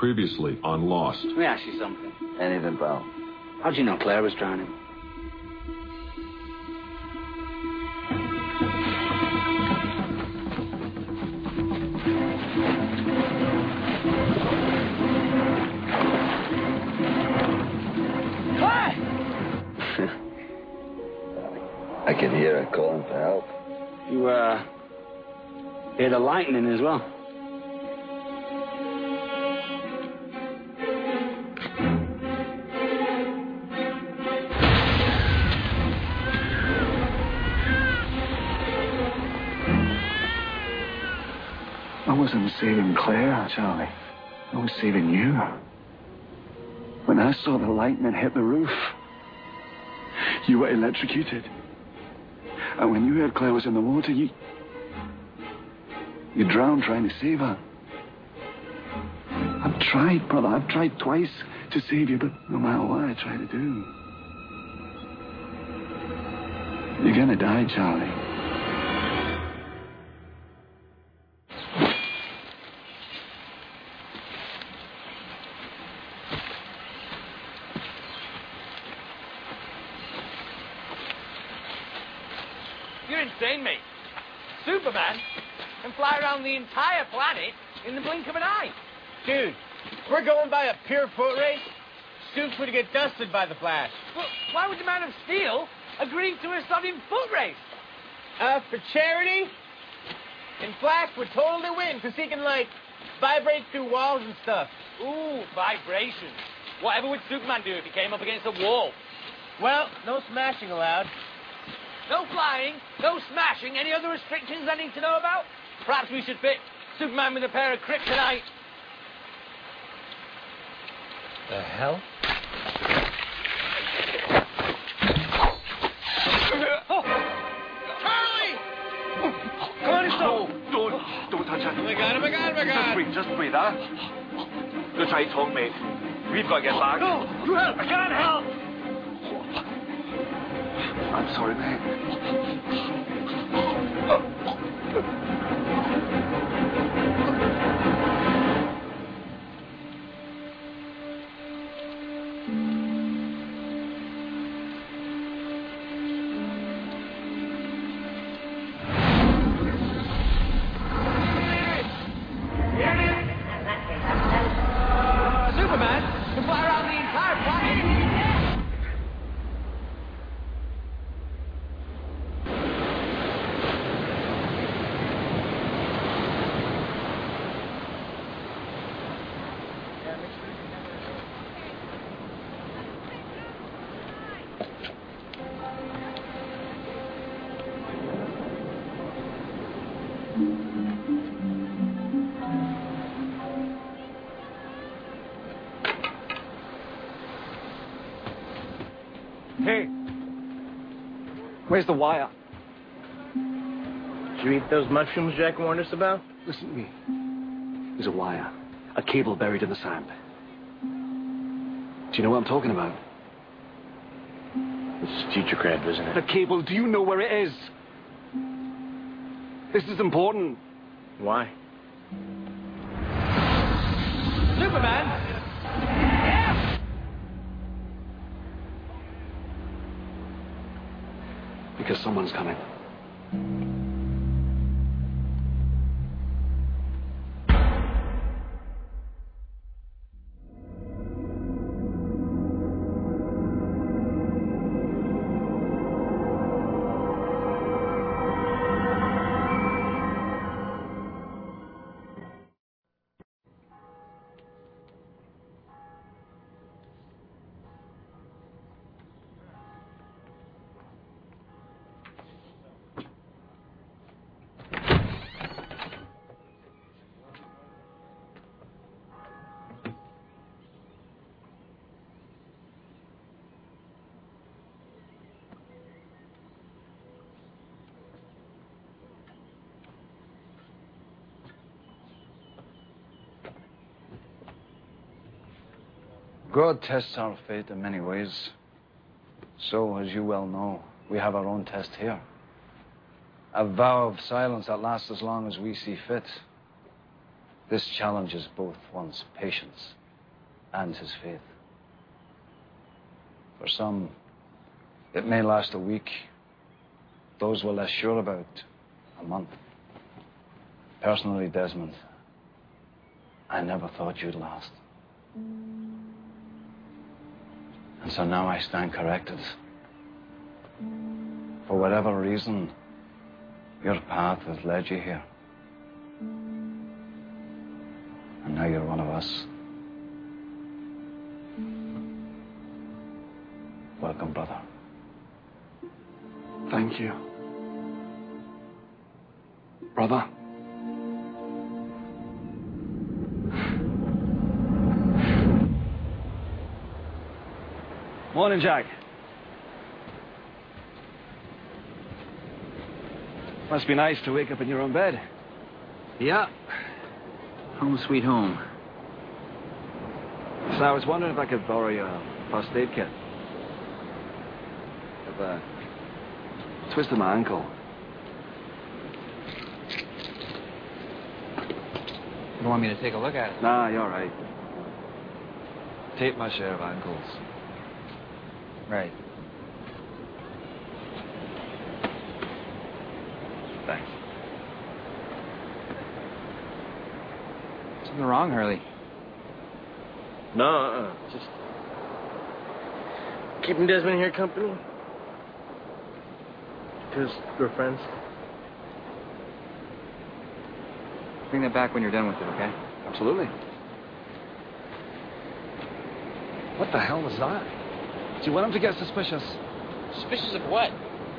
Previously on Lost. Let me ask you something. Anything, pal? How'd you know Claire was drowning? I could hear her calling for help. You, hear the lightning as well? I wasn't saving Claire, Charlie. I was saving you. When I saw the lightning hit the roof, you were electrocuted. And when you heard Claire was in the water, you drowned trying to save her. I've tried, brother. I've tried twice to save you, but no matter what I try to do, you're gonna die, Charlie. You're insane, mate. Superman can fly around the entire planet in the blink of an eye. Dude, we're going by a pure foot race. Supes would get dusted by the Flash. Well, why would the Man of Steel agree to a sodding foot race? For charity? And Flash would totally win, because he can, like, vibrate through walls and stuff. Ooh, vibrations. Whatever would Superman do if he came up against a wall? Well, no smashing allowed. No flying, no smashing. Any other restrictions I need to know about? Perhaps we should fit Superman with a pair of kryptonite. The hell? Oh. Charlie! Come on, stop! Don't touch her. Oh my God, oh my God, oh my God! Just breathe, huh? Don't try to talk, mate. We've got to get back. No, you help! I can't help! I'm sorry, mate. Superman can fly around the entire planet. Hey, where's the wire? Did you eat those mushrooms Jack warned us about? Listen to me. There's a wire, a cable buried in the sand. Do you know what I'm talking about? It's future crab, isn't it? The cable, do you know where it is? This is important. Why? Superman! Because someone's coming. God tests our faith in many ways. So, as you well know, we have our own test here. A vow of silence that lasts as long as we see fit. This challenges both one's patience and his faith. For some, it may last a week. Those we're less sure about, a month. Personally, Desmond, I never thought you'd last. And so now I stand corrected. For whatever reason, your path has led you here. And now you're one of us. Welcome, brother. Thank you. Brother. Morning, Jack. Must be nice to wake up in your own bed. Yeah. Home sweet home. So I was wondering if I could borrow your first aid kit. I've twisted my ankle. You want me to take a look at it? Nah, you're right. Tape my share of ankles. Right. Thanks. Something wrong, Hurley? No, just keeping Desmond here company. Because we're friends. Bring that back when you're done with it, okay? Absolutely. What the hell was that? Do you want him to get suspicious? Suspicious of what?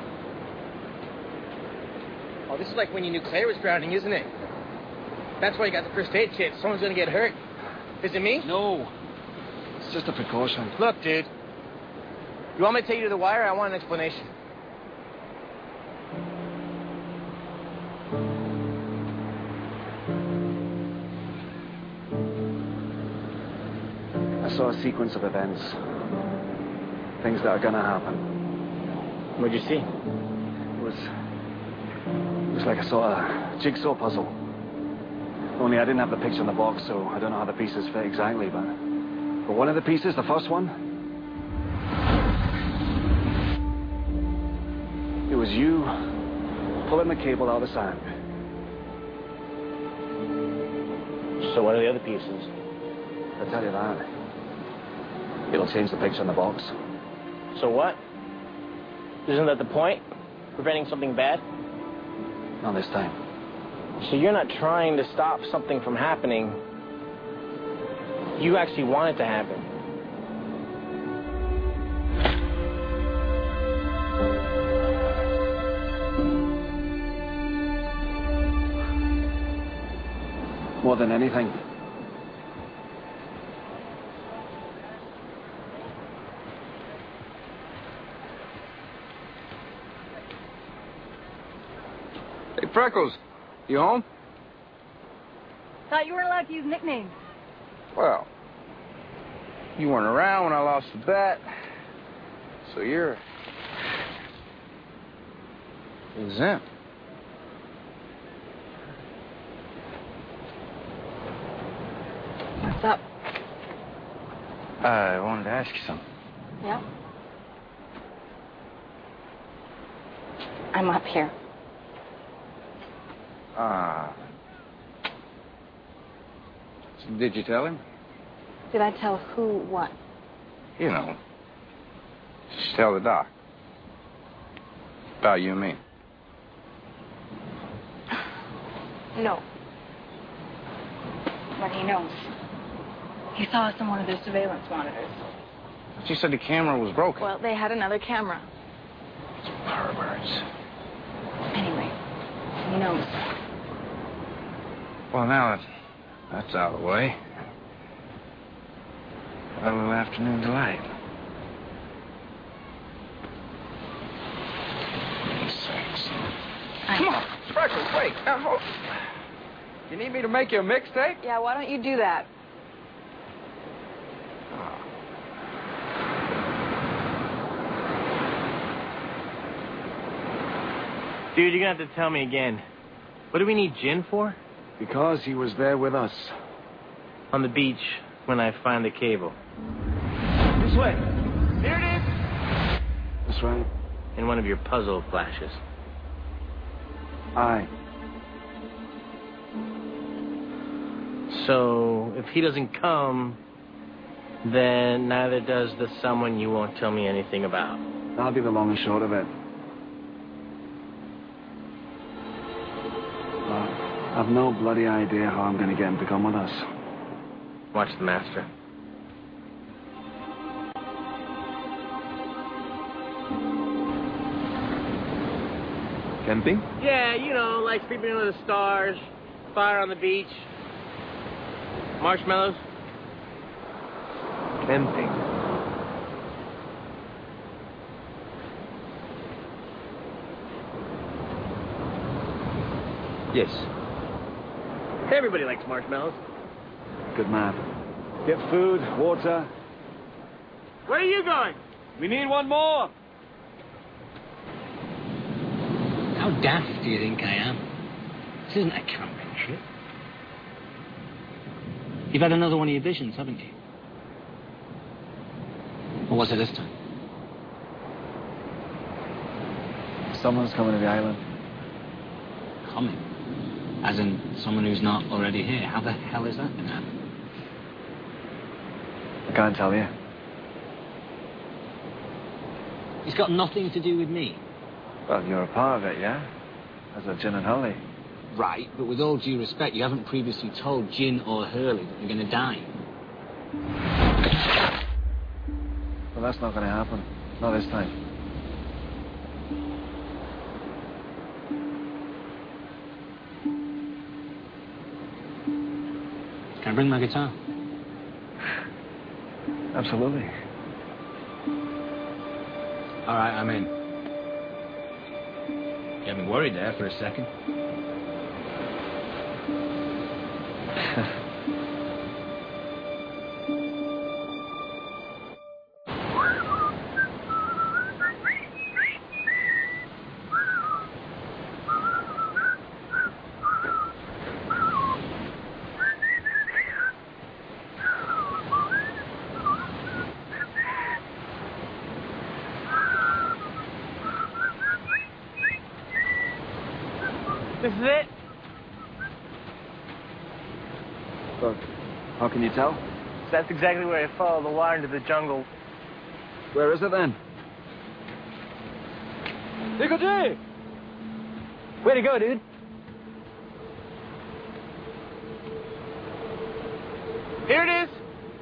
Oh, this is like when you knew Claire was drowning, isn't it? That's why you got the first aid kit. Someone's gonna get hurt. Is it me? No. It's just a precaution. Look, dude. You want me to take you to the wire? I want an explanation. I saw a sequence of events. Things that are gonna happen. What'd you see? It was like a sort of jigsaw puzzle. Only I didn't have the picture in the box, so I don't know how the pieces fit exactly, but one of the pieces, the first one, it was you pulling the cable out of the sand. So what are the other pieces? I'll tell you that. It'll change the picture in the box. So what? Isn't that the point? Preventing something bad? Not this time. So you're not trying to stop something from happening. You actually want it to happen. More than anything. Hey, Freckles. You home? Thought you weren't allowed to use nicknames. Well, you weren't around when I lost the bet. So you're exempt. What's up? I wanted to ask you something. Yeah? I'm up here. So did you tell him? Did I tell who what? You know. Just tell the doc. About you and me. No. But he knows. He saw us on one of their surveillance monitors. She said the camera was broken. Well, they had another camera. Perverts. Anyway, he knows. Well, now that's out of the way. A little afternoon delight. Sex. Come on, Freckles, wait. Now, hold. You need me to make you a mixtape? Yeah, why don't you do that? Dude, you're gonna have to tell me again. What do we need gin for? Because he was there with us. On the beach when I find the cable. This way. Here it is. That's right. In one of your puzzle flashes. Aye. So, if he doesn't come, then neither does the someone you won't tell me anything about. That'll be the long and short of it. I've no bloody idea how I'm going to get him to come with us. Watch the master. Camping? Yeah, you know, like sleeping under the stars, fire on the beach, marshmallows. Camping. Yes. Everybody likes marshmallows. Good man. Get food, water. Where are you going? We need one more. How daft do you think I am? This isn't a camping trip. You've had another one of your visions, haven't you? What was it this time? Someone's coming to the island. Coming? As in someone who's not already here. How the hell is that going to happen? I can't tell you. It's got nothing to do with me. Well, you're a part of it, yeah? As a Jin and Hurley. Right, but with all due respect, you haven't previously told Jin or Hurley that you're going to die. Well, that's not going to happen. Not this time. Can I bring my guitar? Absolutely. All right, I'm in. You had me worried there for a second. This is it? Look, how can you tell? That's exactly where I followed the wire into the jungle. Where is it then? Nicodemus! Way to go, dude. Here it is.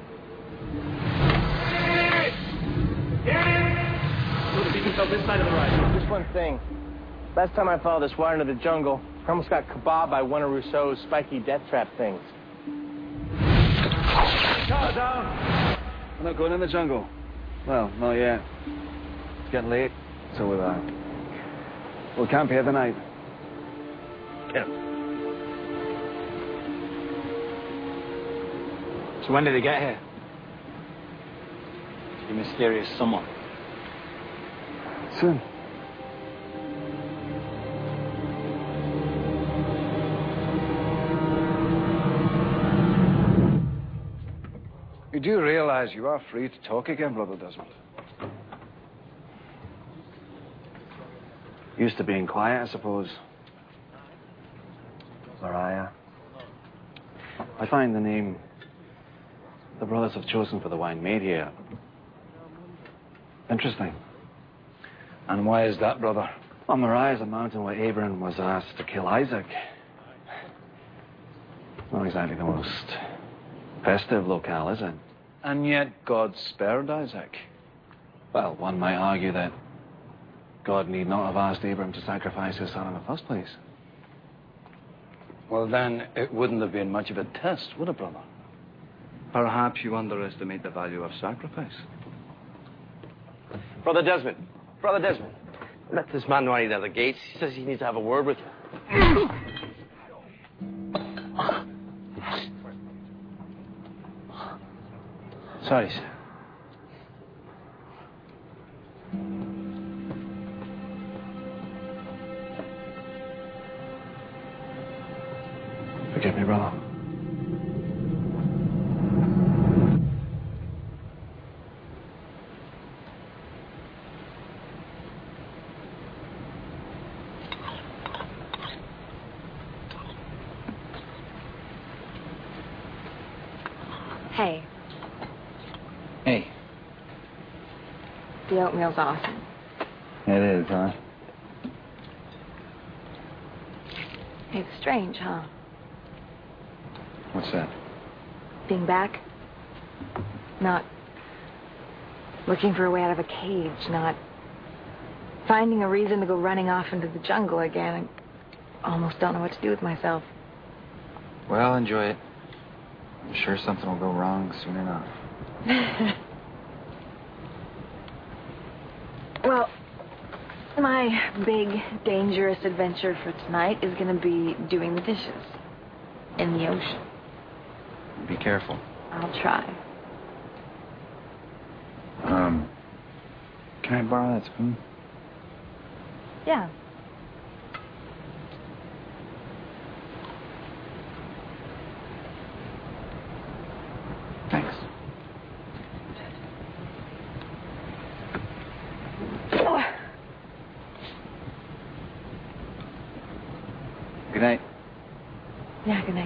Here it is. Look, you can tell this side of the ride. Just one thing. Last time I followed this wire into the jungle, I almost got kebabbed by one of Rousseau's spiky death trap things. Car down. We're not going in the jungle. Well, not yet. It's getting late, so we'll camp here tonight. Camp. So when did they get here? You mysterious someone. Soon. You do realize you are free to talk again, Brother Desmond? Used to being quiet, I suppose. Mariah. I find the name the brothers have chosen for the wine made here interesting. And why is that, brother? Well, Moriah is a mountain where Abraham was asked to kill Isaac. Not exactly the most festive locale, is it? And yet God spared Isaac. Well, one might argue that God need not have asked Abraham to sacrifice his son in the first place. Well, then it wouldn't have been much of a test, would it, brother? Perhaps you underestimate the value of sacrifice. Brother Desmond. Brother Desmond. Let this man know I need out of the gates. He says he needs to have a word with you. Sorry, sir. Forgive Hey, Hey. the oatmeal's awesome. It is, huh? It's strange, huh? What's that? Being back. Not looking for a way out of a cage, not finding a reason to go running off into the jungle again. I almost don't know what to do with myself. Well, enjoy it. I'm sure something will go wrong soon enough. Well, my big, dangerous adventure for tonight is going to be doing the dishes in the ocean. Be careful. I'll try. Can I borrow that spoon? Yeah. Thanks. Good night. Yeah, good night.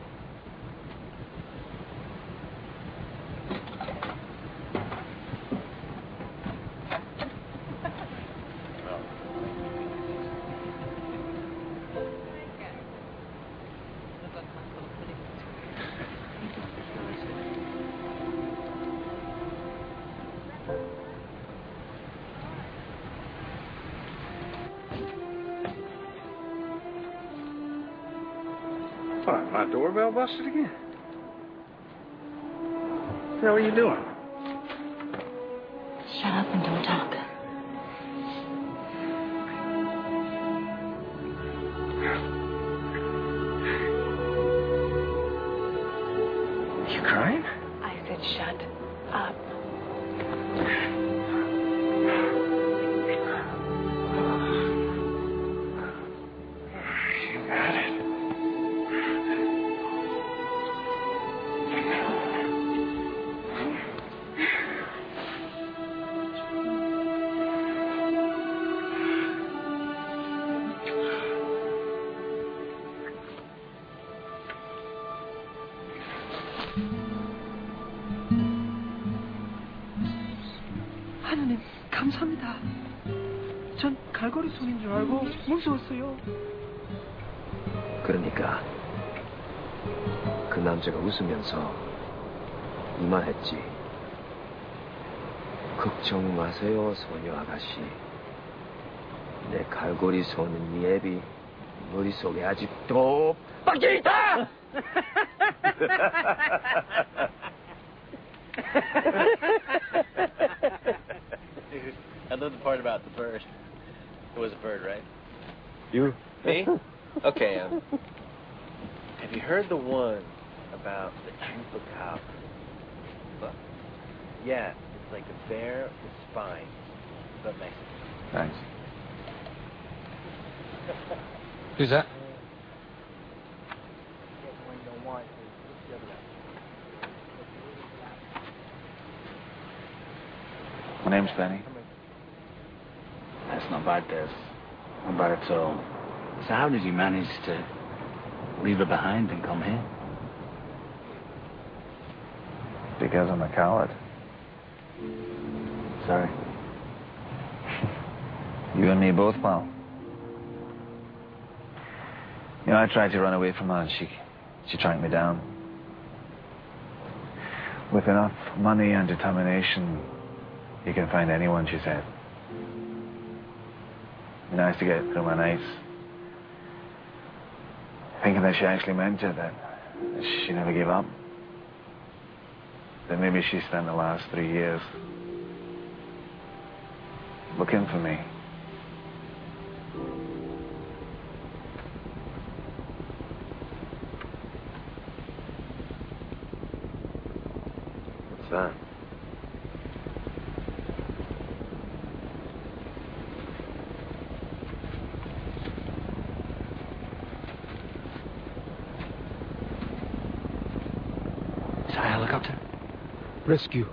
What, my doorbell busted again? What the hell are you doing? Shut up and don't talk. You crying? I said shut up. You got it. 하느님, 감사합니다. 전 갈고리 손인 줄 알고 무서웠어요. 그러니까 그 남자가 웃으면서 이 말 했지. 걱정 마세요, 소녀 아가씨. 내 갈고리 손은 예비 머릿속에 아직도 박혀있다! I love the part about the bird. It was a bird, right? You? Me? Okay, have you heard the one about the chupacabra? What? Yeah, it's like a bear with spines, but Mexican. Thanks. Who's that? My name's Benny. That's not bad, Des. Not bad at all. So how did you manage to leave her behind and come here? Because I'm a coward. Sorry. You and me both, pal. You know, I tried to run away from her and she tracked me down. With enough money and determination, you can find anyone, she said. Be nice to get through my nights. Thinking that she actually meant it, that she never gave up. That maybe she spent the last 3 years looking for me. What's that? Is that a helicopter? Rescue.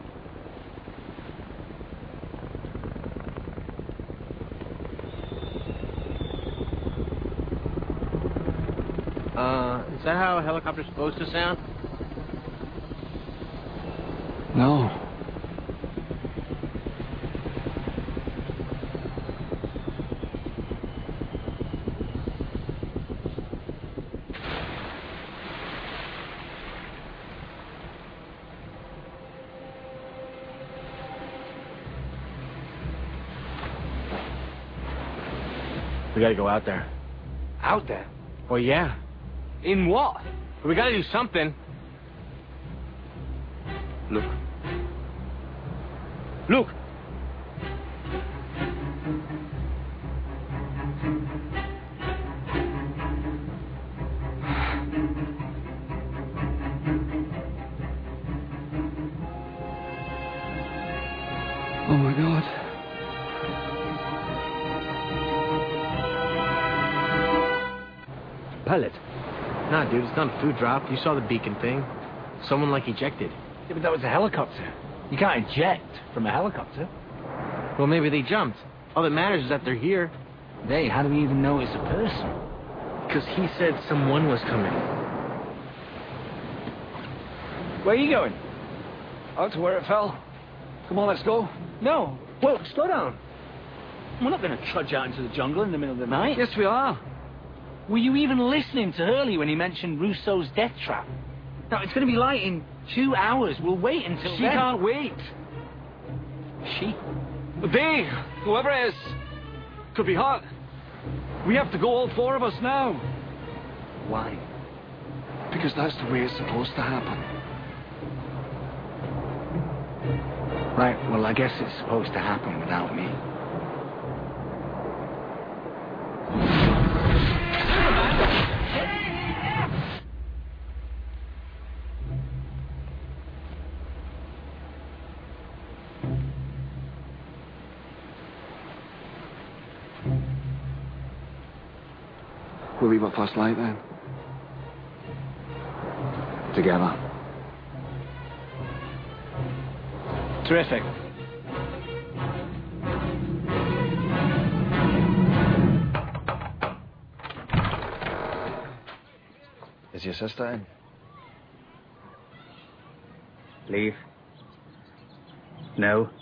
Is that how a helicopter's supposed to sound? No. We gotta go out there. Out there? Well, yeah. In what? We gotta do something. Look. Look! Oh my God. Pellet. Nah, dude, it's not a food drop. You saw the beacon thing. Someone, like, ejected. Yeah, but that was a helicopter. You can't eject from a helicopter. Well, maybe they jumped. All that matters is that they're here. Hey, how do we even know it's a person? Because he said someone was coming. Where are you going? Out to where it fell. Come on, let's go. No. Well, slow down. We're not going to trudge out into the jungle in the middle of the night. Yes, we are. Were you even listening to Hurley when he mentioned Rousseau's death trap? Now, it's going to be light in 2 hours. We'll wait until She then. can't wait. She? They, whoever it is, could be hurt. We have to go, all 4 of us now. Why? Because that's the way it's supposed to happen. Right, well, I guess it's supposed to happen without me. We'll leave at first light then. Together. Terrific. Is your sister in? Leave. No.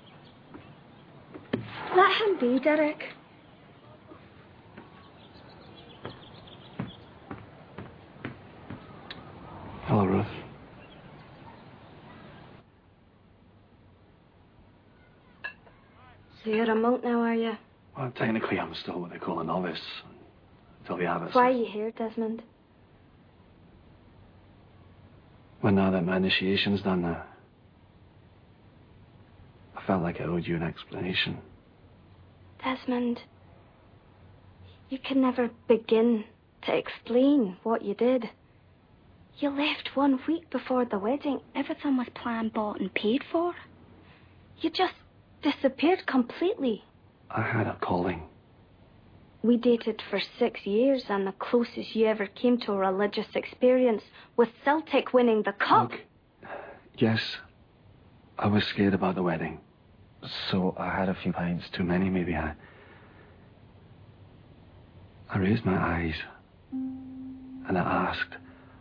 Let him be, Derek. Hello, Ruth. So you're a monk now, are you? Well, technically, I'm still what they call a novice. Until the abbot. Why are you here, Desmond? Well, now that my initiation's done, I felt like I owed you an explanation. Desmond, you can never begin to explain what you did. You left 1 week before the wedding. Everything was planned, bought, and paid for. You just disappeared completely. I had a calling. We dated for 6 years, and the closest you ever came to a religious experience was Celtic winning the cup. Look, yes, I was scared about the wedding. So I had a few pints too many, maybe. I raised my eyes and I asked,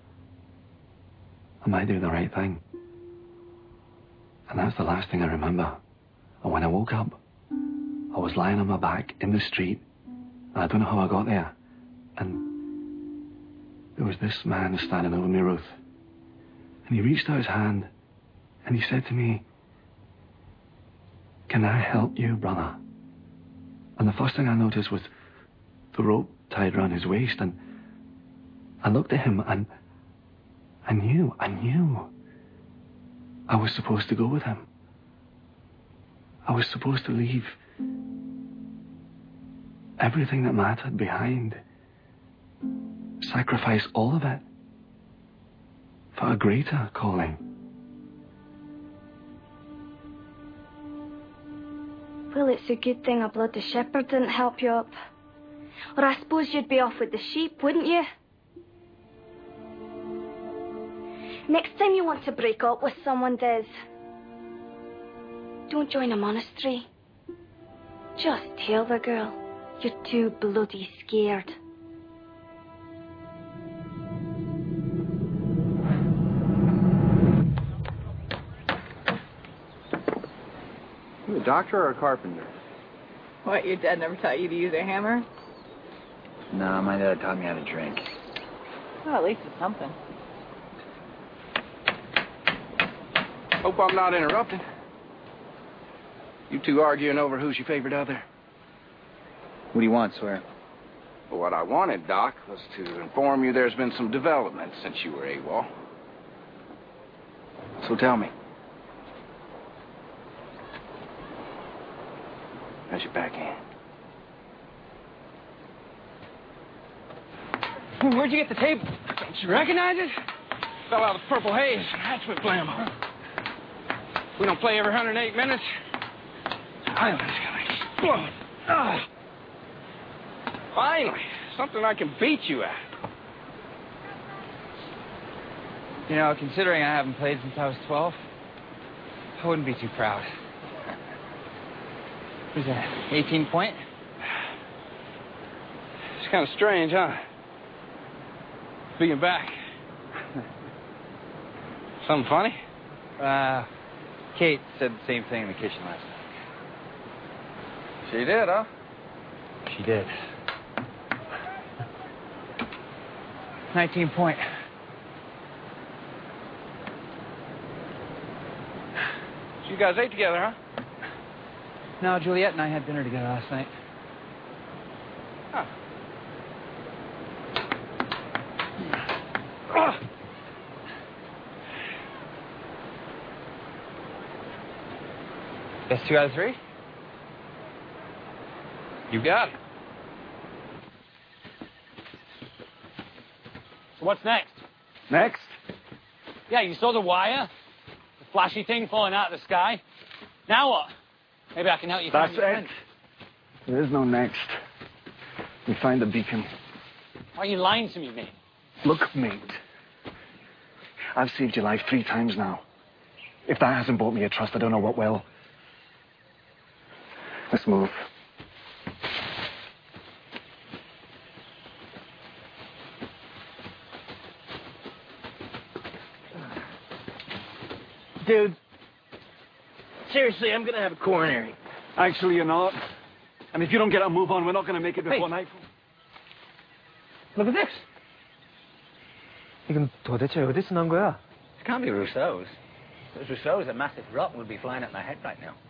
am I doing the right thing? And that's the last thing I remember. And when I woke up, I was lying on my back in the street, and I don't know how I got there. And there was this man standing over me, Ruth. And he reached out his hand, and he said to me, "Can I help you, brother?" And the first thing I noticed was the rope tied around his waist, and I looked at him, and I knew I was supposed to go with him. I was supposed to leave everything that mattered behind, sacrifice all of it for a greater calling. Well, it's a good thing a bloody shepherd didn't help you up. Or I suppose you'd be off with the sheep, wouldn't you? Next time you want to break up with someone, Des, don't join a monastery. Just tell the girl you're too bloody scared. a doctor or a carpenter? What, your dad never taught you to use a hammer? No, my dad taught me how to drink. Well, at least it's something. Hope I'm not interrupting. You two arguing over who's your favorite other? What do you want, Sawyer? Well, what I wanted, Doc, was to inform you there's been some development since you were AWOL. So tell me. How's your backhand? Where'd you get the tape? Don't you recognize it? Fell out of the purple haze. That's what blammo. We don't play every 108 minutes. Island's gonna explode. Oh. Finally, something I can beat you at. You know, considering I haven't played since I was 12, I wouldn't be too proud. Who's that? 18 point? It's kind of strange, huh? Being back. Something funny? Kate said the same thing in the kitchen last night. She did, huh? She did. 19 point. So you guys ate together, huh? No, Juliet and I had dinner together last night. Huh. Best 2 out of 3? You got it. So what's next? Next? Yeah, you saw the wire? The flashy thing falling out of the sky? Now what? Maybe I can help you find your friend. There is no next. We find the beacon. Why are you lying to me, mate? Look, mate. I've saved your life 3 times now. If that hasn't bought me a trust, I don't know what will. Let's move. Dude, seriously, I'm gonna have a coronary. Actually, you're not. And if you don't get a move on, we're not going to make it before nightfall. Look at this. 이건 도대체 어디서 난 거야? It can't be Rousseau's. If it was Rousseau's, a massive rock would be flying at my head right now.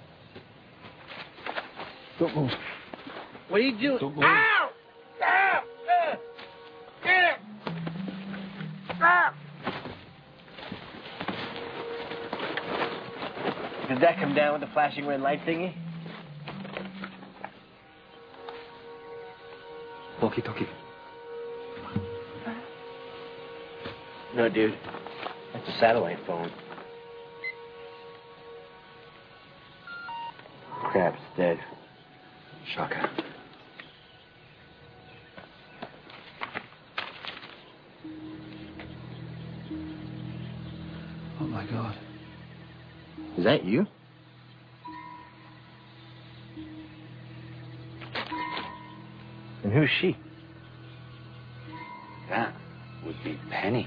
Don't move. What are you doing? Don't move. Ow! Ow! Get him! Ow! Did that come down with the flashing red light thingy? Walkie-talkie. No, dude. That's a satellite phone. Crap, it's dead. Shaka. Oh, my God. Is that you? And who's she? That would be Penny.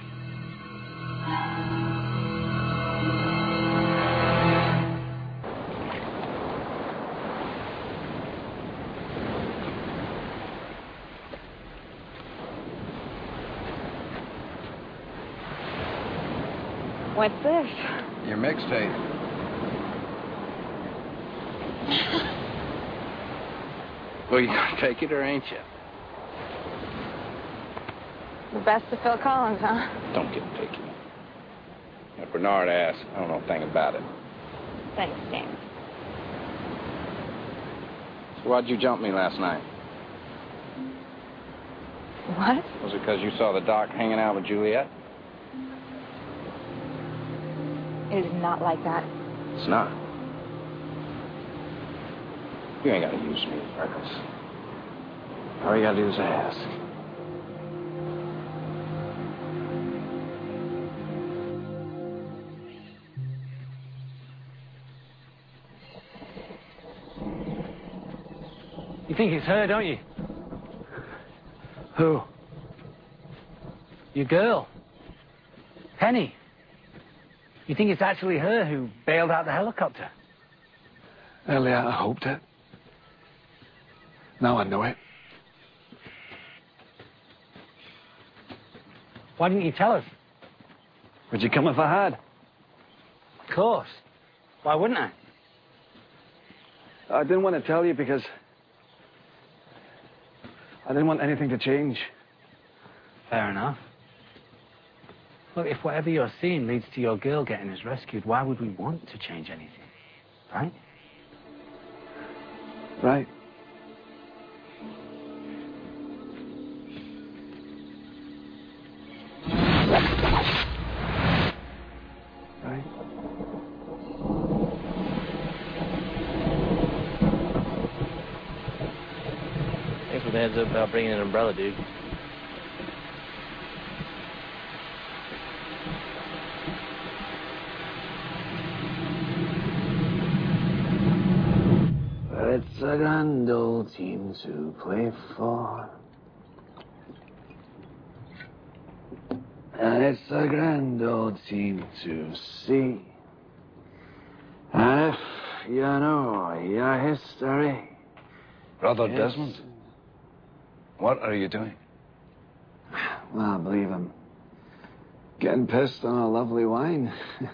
What's this? Your mixtape. Well, you gonna take it or ain't you? The best of Phil Collins, huh? Don't get picky. If Bernard asked, I don't know a thing about it. Thanks, James. So why'd you jump me last night? What? Was it because you saw the doc hanging out with Juliet? It is not like that. It's not. You ain't gotta use me, Freckles. All you gotta do is ask. You think it's her, don't you? Who? Your girl. Penny. You think it's actually her who bailed out the helicopter? Earlier, I hoped it. Now I know it. Why didn't you tell us? Would you come if I had? Of course. Why wouldn't I? I didn't want to tell you because I didn't want anything to change. Fair enough. Look, if whatever you're seeing leads to your girl getting us rescued, why would we want to change anything? Right? Right. Right. Thanks for the heads up about bringing an umbrella, dude. Well, it's a grand old team to play for. And it's a grand old team to see. And if you know your history... Brother Desmond, what are you doing? Well, I believe I'm getting pissed on a lovely wine.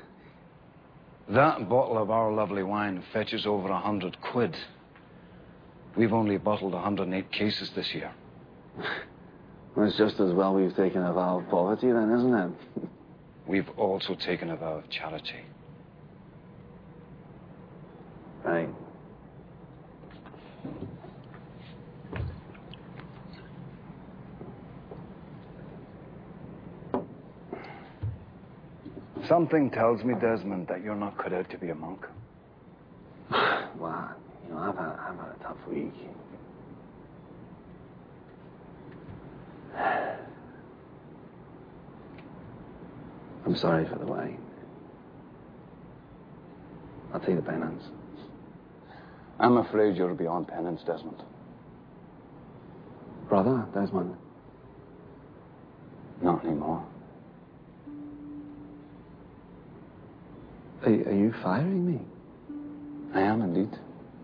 That bottle of our lovely wine fetches over 100 quid. We've only bottled 108 cases this year. Well, it's just as well we've taken a vow of poverty then, isn't it? We've also taken a vow of charity. Right. Something tells me, Desmond, that you're not cut out to be a monk. Well, you know, I've had a tough week. I'm sorry for the wine. I'll take the penance. I'm afraid you're beyond penance, Desmond. Brother, Desmond. Not anymore. Are you firing me? I am indeed.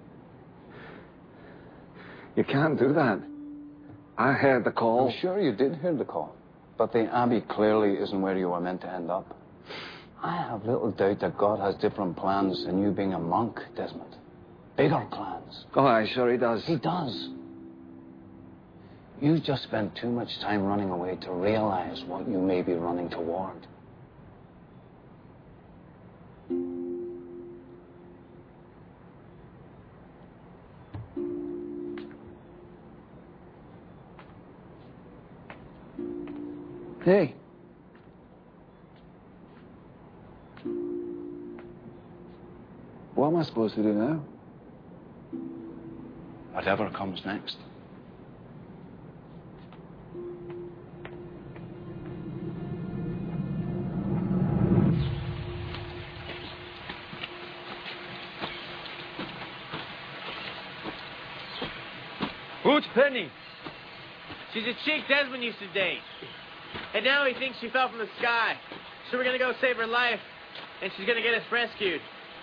You can't do that. I heard the call. I'm sure you did hear the call. But the Abbey clearly isn't where you were meant to end up. I have little doubt that God has different plans than you being a monk, Desmond. Bigger plans. Oh, I'm sure he does. He does. You just spent too much time running away to realize what you may be running toward. Hey. What am I supposed to do now? Whatever comes next. Who's Penny? She's a chick Desmond used to date. And now he thinks she fell from the sky. So we're gonna go save her life. And she's gonna get us rescued.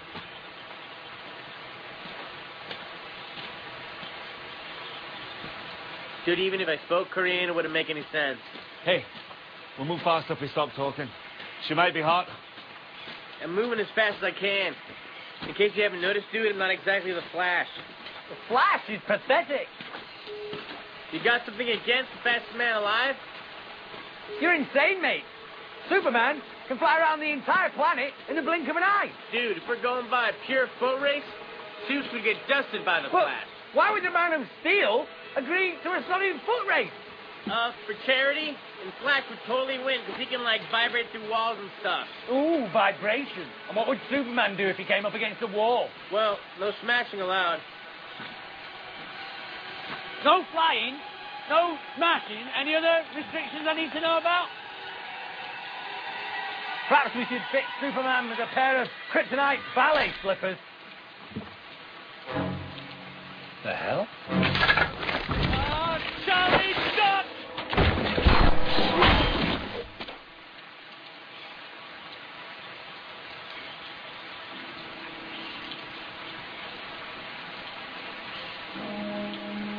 Dude, even if I spoke Korean, it wouldn't make any sense. Hey, we'll move fast if we stop talking. She might be hot. I'm moving as fast as I can. In case you haven't noticed, dude, I'm not exactly the Flash. The Flash is pathetic. You got something against the fastest man alive? You're insane, mate. Superman can fly around the entire planet in the blink of an eye. Dude, if we're going by a pure foot race, suits would get dusted by the Flash. Why would the Man of Steel agree to a solid foot race? For charity, and Flash would totally win because he can, vibrate through walls and stuff. Ooh, vibration. And what would Superman do if he came up against a wall? Well, no smashing allowed. No flying, no smashing. Any other restrictions I need to know about? Perhaps we should fit Superman with a pair of kryptonite ballet slippers. The hell? Oh, Charlie, stop!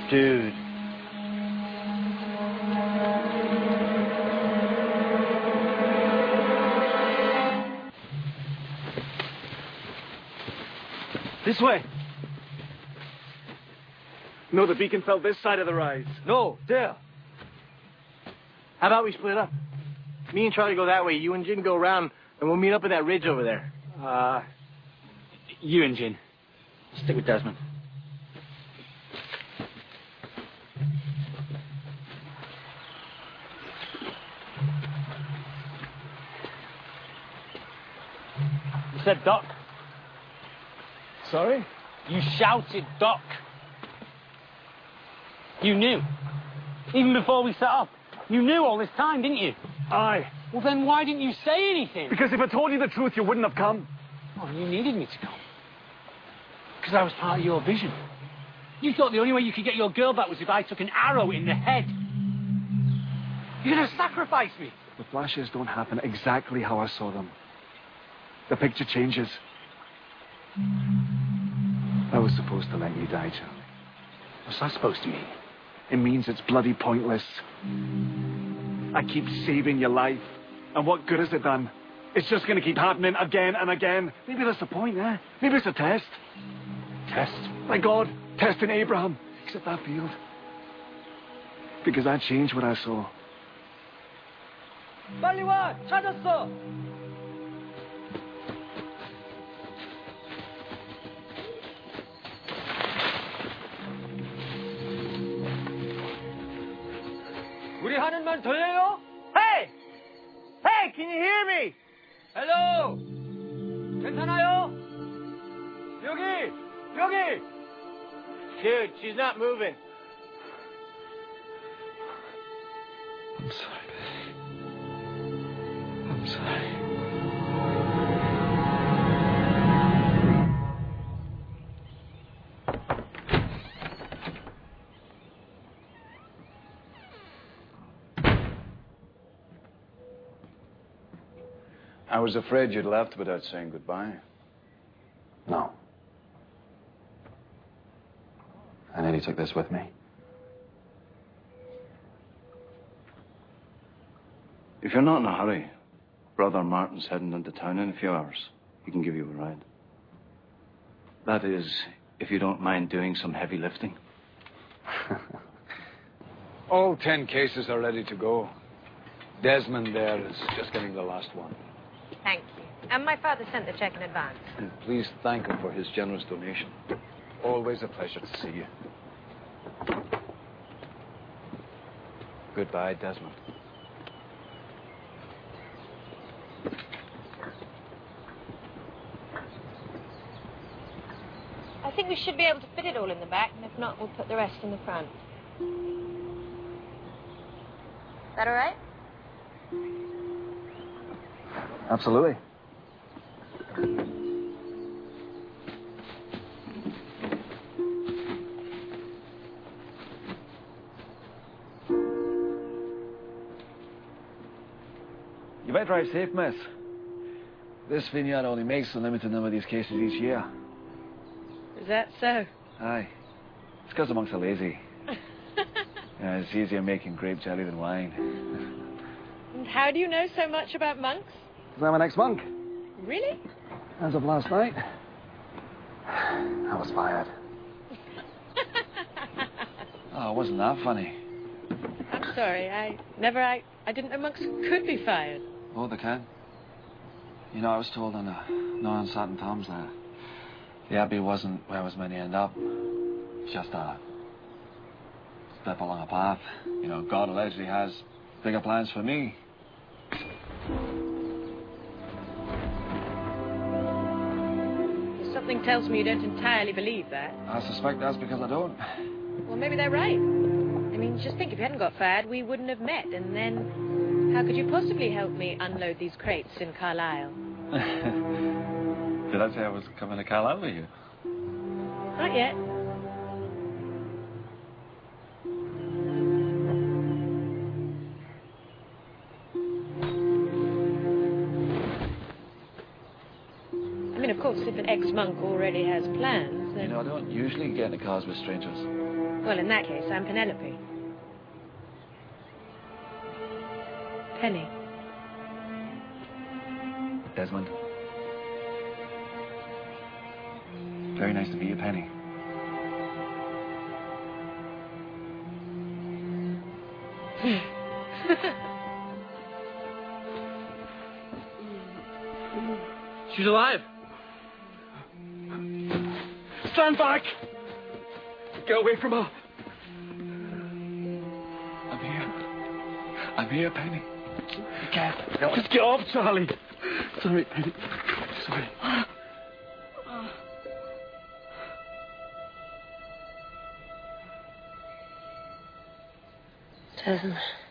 Dude. This way. No, the beacon fell this side of the rise. No, there. How about we split up? Me and Charlie go that way, you and Jin go around, and we'll meet up at that ridge over there. You and Jin. I'll stick with Desmond. You said Doc. Sorry? You shouted Doc. You knew. Even before we set up. You knew all this time, didn't you? Aye. Well, then why didn't you say anything? Because if I told you the truth, you wouldn't have come. Well, you needed me to come. Because I was part of your vision. You thought the only way you could get your girl back was if I took an arrow in the head. You're going to sacrifice me. The flashes don't happen exactly how I saw them. The picture changes. I was supposed to let you die, Charlie. What's that supposed to mean? It means it's bloody pointless. I keep saving your life. And what good has it done? It's just going to keep happening again and again. Maybe that's the point, eh? Maybe it's a test. Test? Like God testing Abraham. Except that failed. Because I changed what I saw. 빨리 와! 찾았어! 우리 하는 말 들려요? Hey! Hey, can you hear me? 헬로! 괜찮아요? 여기! 여기! Dude, she's not moving. I'm sorry, baby. I'm sorry. I was afraid you'd left without saying goodbye. No. I nearly took this with me. If you're not in a hurry, Brother Martin's heading into town in a few hours. He can give you a ride. That is, if you don't mind doing some heavy lifting. All 10 cases are ready to go. Desmond there is just getting the last one. Thank you. And my father sent the check in advance. And please thank him for his generous donation. Always a pleasure to see you. Goodbye, Desmond. I think we should be able to fit it all in the back, and if not, we'll put the rest in the front. Is that all right? Absolutely. You better drive safe, miss. This vineyard only makes a limited number of these cases each year. Is that so? Aye. It's because the monks are lazy. It's easier making grape jelly than wine. And how do you know so much about monks? Because I'm an ex-monk. Really? As of last night, I was fired. Oh, wasn't that funny? I'm sorry. I didn't know monks could be fired. Oh, they can. You know, I was told on no uncertain terms that the Abbey wasn't where I was meant to end up. Just a step along a path. You know, God allegedly has bigger plans for me. Something tells me you don't entirely believe that. I suspect that's because I don't. Well, maybe they're right. I mean, just think, if you hadn't got fired, we wouldn't have met, and then how could you possibly help me unload these crates in Carlisle? Did I say I was coming to Carlisle with you? Not yet. I mean, of course, if an ex-monk already has plans, then... You know, I don't usually get into cars with strangers. Well, in that case, I'm Penelope. Penny. Desmond. Very nice to meet you, Penny. She's alive. Stand back! Get away from her. I'm here, Penny. Be careful. Just get off, Charlie. Sorry, Penny. Sorry. Desmond.